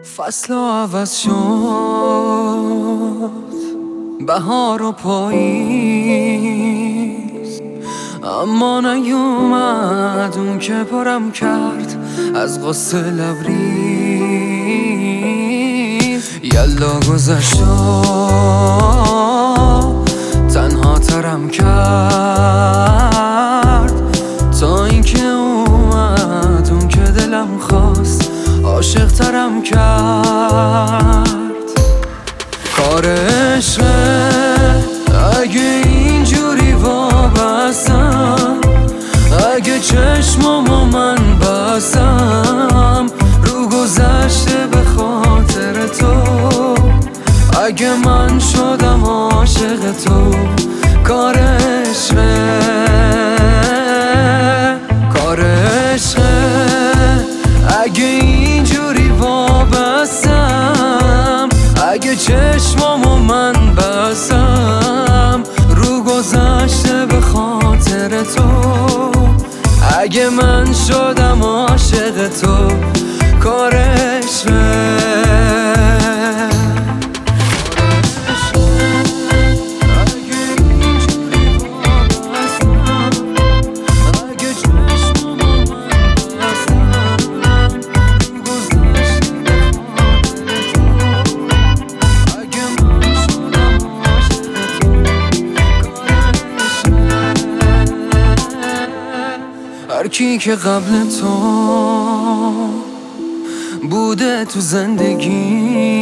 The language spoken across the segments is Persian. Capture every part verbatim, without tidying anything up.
فصل عوض شد، بهار و پاییز، اما نیومد اون که پرم کرد از غصه لبریز. یلا گذشت تنها ترم کرد تا اینکه اومد اون که دلم خواست عاشق ترم کرد. کار عشقه اگه اینجوری وابستم، اگه چشمامو من بستم رو گذشته به خاطر تو، اگه من شدم عاشق تو. کار عشقه کار عشقه اگه اینجوری وابستم، اگه چشمامو من بستم رو گذشته به خاطر تو، اگه من شدم عاشق تو. کار عشقه هر کی که قبل تو بوده تو زندگی،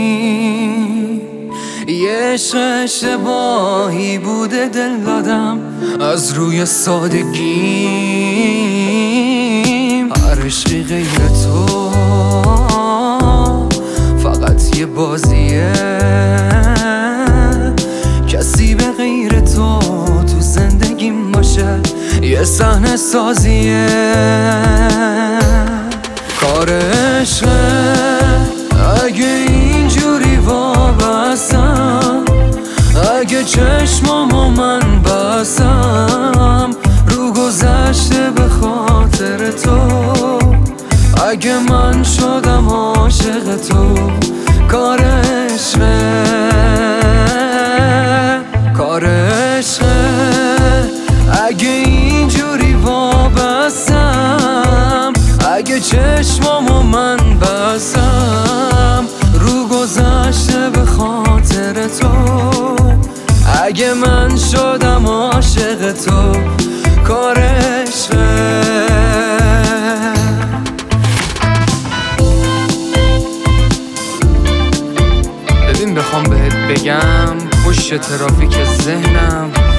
یه عشق اشتباهی بوده دل دادم از روی سادگی. هر عشقی غیر تو فقط یه بازیه، کسی به غیر تو تو زندگیم باشه یه صحنه سازیه. کار عشقه اگه اینجوری وابستم، اگه چشمامو من بستم رو گذشته به خاطر تو، اگه من شدم عاشق تو. کار عشقه کار عشقه اگه اینجوری وابستم، اگه چشمامو من بستم رو گذشته به خاطر تو، اگه من شدم عاشق تو. کار عشقه ببین بخوام بهت بگم پشت ترافیک ذهنم